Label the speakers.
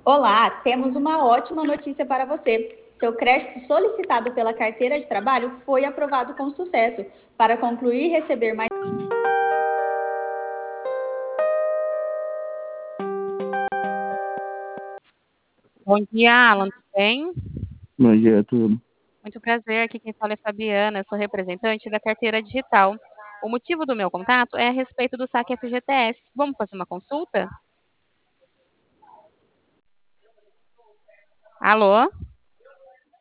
Speaker 1: Olá, temos uma ótima notícia para você. Seu crédito solicitado pela carteira de trabalho foi aprovado com sucesso. Para concluir e receber mais.
Speaker 2: Bom dia, Alan, tudo bem?
Speaker 3: Bom dia, tudo.
Speaker 2: Muito prazer, aqui quem fala é Fabiana, eu sou representante da carteira digital. O motivo do meu contato é a respeito do saque FGTS. Vamos fazer uma consulta? Alô?